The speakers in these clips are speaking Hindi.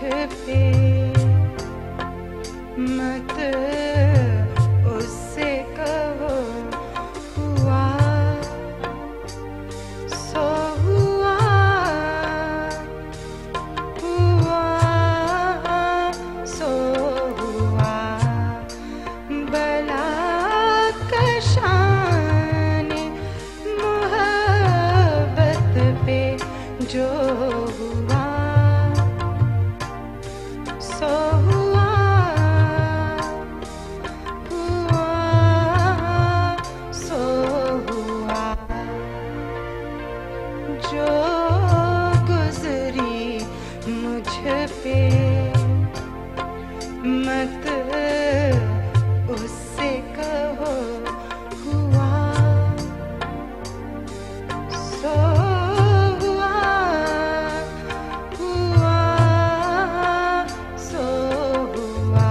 पे मत उससे कहो हुआ सो हुआ, हुआ सो हुआ। बला का शान मोहब्बत पे जो हुआ सो हुआ, हुआ सो हुआ। जो गुजरी मुझ पे मत उससे कहो हुआ सो हुआ, हुआ सो हुआ।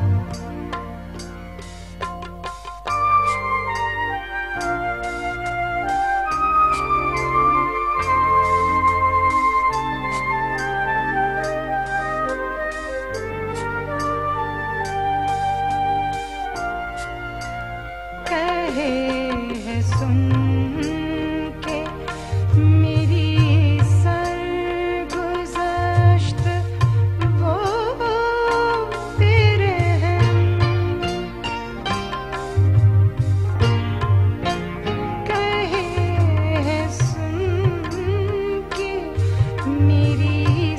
कहे है सुन के मेरी सरगुज़श्त वो तेरे हैं। कहे है सुन के मेरी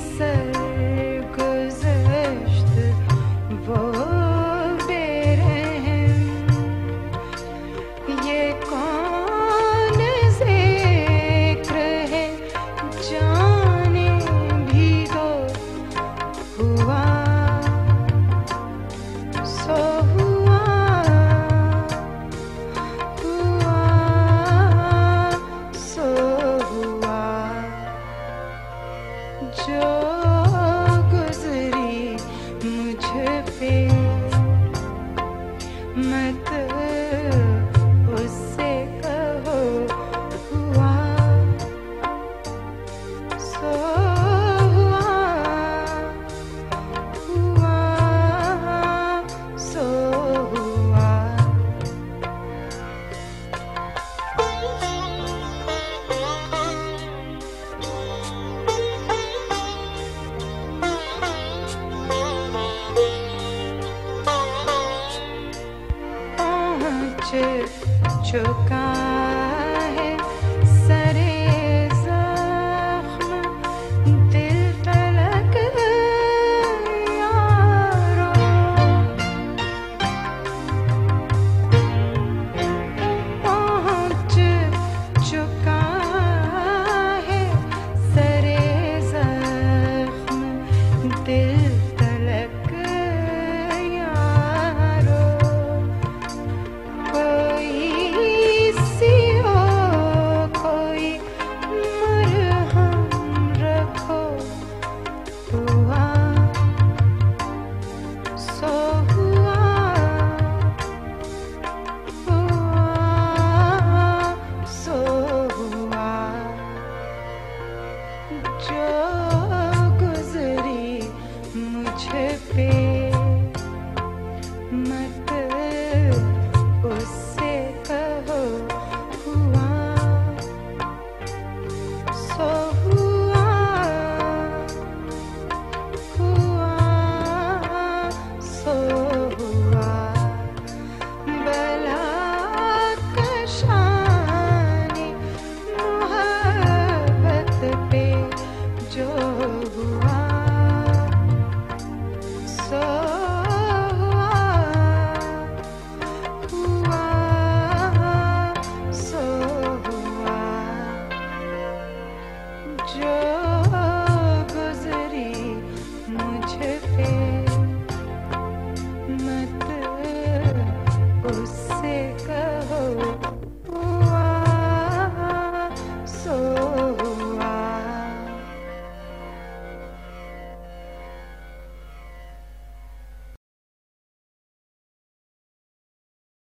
सरगुज़श्त वो ये कौन ज़िक्र है जाने भी दो हुआ सो हुआ, हुआ सो हुआ। जो गुजरी मुझ पे मत उससे कहो हुआ सो हुआ, हुआ सो हुआ। पहुँच चुका